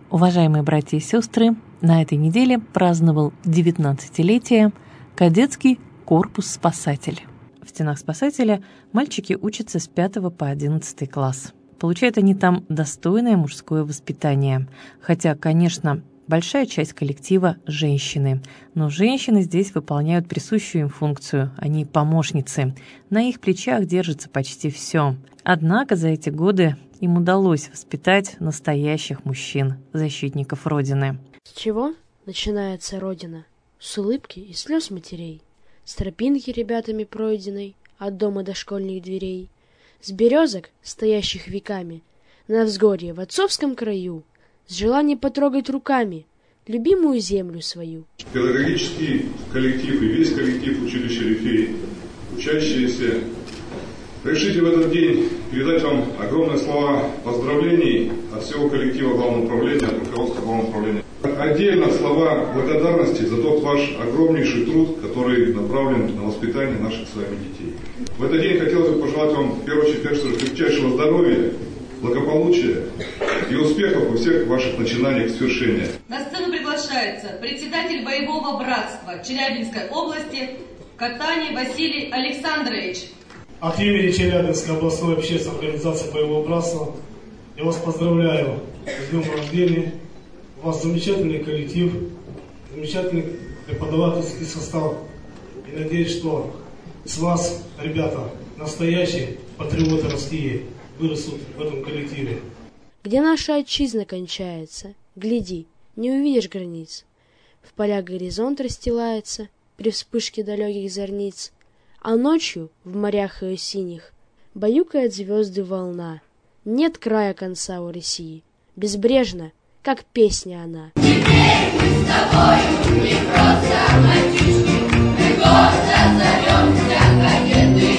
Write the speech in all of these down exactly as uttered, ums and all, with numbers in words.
Уважаемые братья и сестры, на этой неделе праздновал девятнадцатилетие кадетский корпус «Спасатель». В стенах «Спасателя» мальчики учатся с пятого по одиннадцатый класс. Получают они там достойное мужское воспитание. Хотя, конечно, большая часть коллектива – женщины. Но женщины здесь выполняют присущую им функцию, они помощницы. На их плечах держится почти все. Однако за эти годы им удалось воспитать настоящих мужчин, защитников Родины. С чего начинается Родина? С улыбки и слез матерей, с тропинки ребятами пройденной от дома до школьных дверей, с березок, стоящих веками, на взгорье в отцовском краю, с желанием потрогать руками любимую землю свою. Педагогический коллектив и весь коллектив училища Рифей, учащиеся, решите в этот день передать вам огромные слова поздравлений от всего коллектива Главного управления, от руководства Главного управления. Отдельно слова благодарности за тот ваш огромнейший труд, который направлен на воспитание наших с вами детей. В этот день хотелось бы пожелать вам, в первую очередь, крепчайшего здоровья, благополучия и успехов во всех ваших начинаниях к свершению. На сцену приглашается председатель боевого братства Челябинской области Катани Василий Александрович. От имени Челябинской областной общественной организации боевого братства я вас поздравляю с днем рождения. У вас замечательный коллектив, замечательный преподавательский состав. И надеюсь, что с вас, ребята, настоящие патриоты России, вырастут в этом коллективе. Где наша отчизна кончается, гляди, не увидишь границ. В полях горизонт расстилается при вспышке далеких зорниц, а ночью в морях ее синих баюкает звезды волна. Нет края конца у России, безбрежна, как песня она. Теперь мы с тобою не просто мальчишки, мы гордо зовемся кадеты.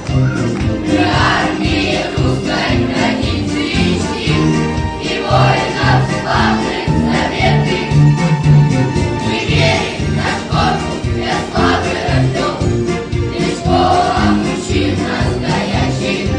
Мы армии русской границы ищем и воинов славных заветы. Мы верим, наш корпус для славы рожден, лишь школа мужчин настоящих.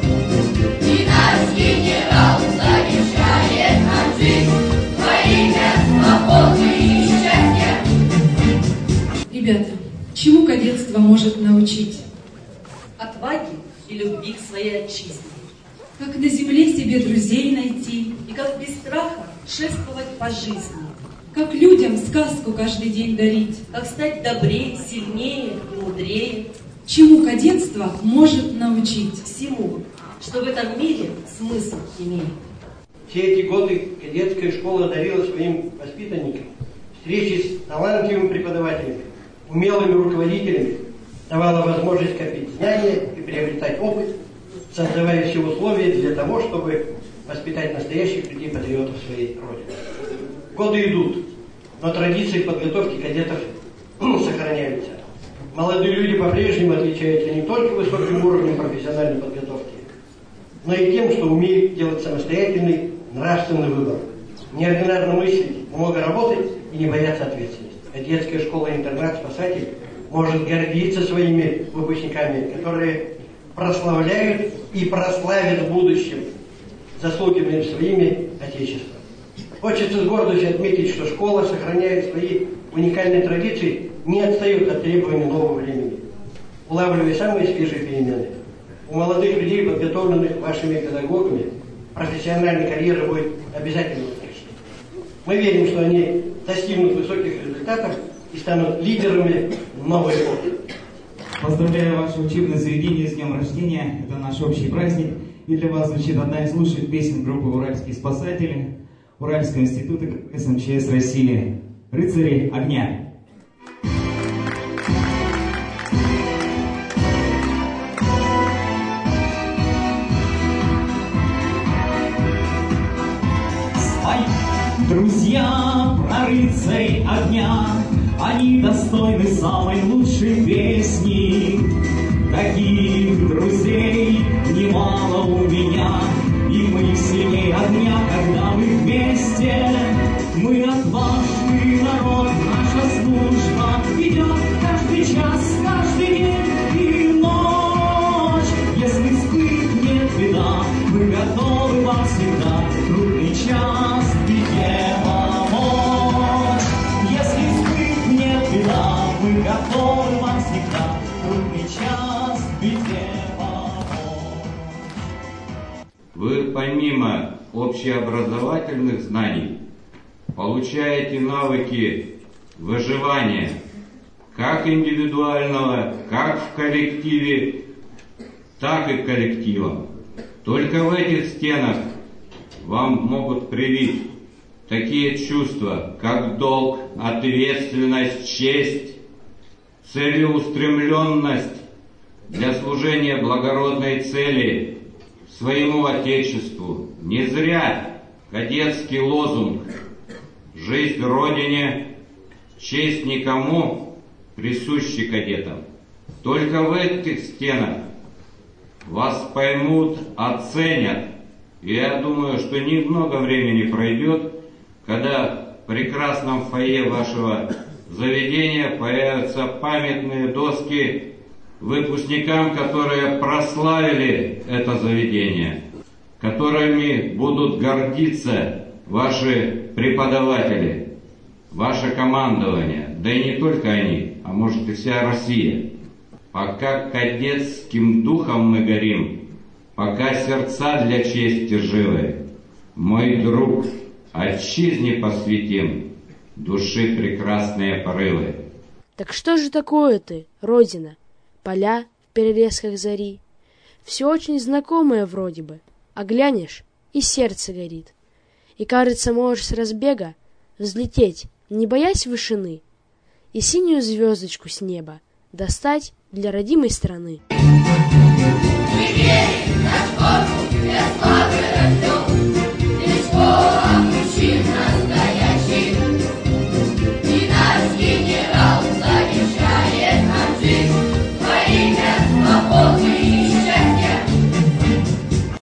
И наш генерал завещает нам жизнь во имя свободы и счастья. Ребята, чему кадетство может научить? Отваги и любви к своей отчизне. Как на земле себе друзей найти, и как без страха шествовать по жизни. Как людям сказку каждый день дарить, как стать добрее, сильнее и мудрее. Чему кадетство может научить? Всему, что в этом мире смысл имеет. Все эти годы кадетская школа дарила своим воспитанникам встречи с талантливыми преподавателями, умелыми руководителями, давала возможность копить знания и приобретать опыт, создавая все условия для того, чтобы воспитать настоящих людей, патриотов своей Родины. Годы идут, но традиции подготовки кадетов сохраняются. Молодые люди по-прежнему отличаются не только высоким уровнем профессиональной подготовки, но и тем, что умеют делать самостоятельный нравственный выбор, неординарно мыслить, много работать и не бояться ответственности. Кадетская школа-интернат «Спасатель» может гордиться своими выпускниками, которые прославляют и прославят в будущем заслугами своими Отечеством. Хочется с гордостью отметить, что школа сохраняет свои уникальные традиции, не отстает от требований нового времени, улавливая самые свежие перемены. У молодых людей, подготовленных вашими педагогами, профессиональная карьера будет обязательно успешной. Мы верим, что они достигнут высоких результатов и станут лидерами новой эпохи. Поздравляю ваше учебное заведение с днем рождения. Это наш общий праздник. И для вас звучит одна из лучших песен группы «Уральские спасатели» Уральского института эс эм че эс России «Рыцари огня». Друзья про рыцарей огня, они достойны самой лучшей песни. Таких друзей немало у меня, и мы сильнее огня, когда мы вместе. Мы отважный народ, наша служба идет каждый час, каждый день и ночь. Если вспыхнет беда, мы готовы вам всегда трудный час, ведь общеобразовательных знаний получаете навыки выживания, как индивидуального, как в коллективе, так и коллективом. Только в этих стенах вам могут привить такие чувства, как долг, ответственность, честь, целеустремленность для служения благородной цели своему Отечеству. Не зря кадетский лозунг «Жизнь Родине, честь никому» присущий кадетам. Только в этих стенах вас поймут, оценят. И я думаю, что немного времени пройдет, когда в прекрасном фойе вашего заведения появятся памятные доски выпускникам, которые прославили это заведение, которыми будут гордиться ваши преподаватели, ваше командование, да и не только они, а может и вся Россия. Пока кадетским духом мы горим, пока сердца для чести живы, мой друг, отчизне посвятим души прекрасные порывы. Так что же такое ты, Родина? Поля в перелесках зари. Все очень знакомое вроде бы, а глянешь, и сердце горит. И кажется, можешь с разбега взлететь, не боясь вышины, и синюю звездочку с неба достать для родимой страны. Мы верим, наш корпус для славы растет.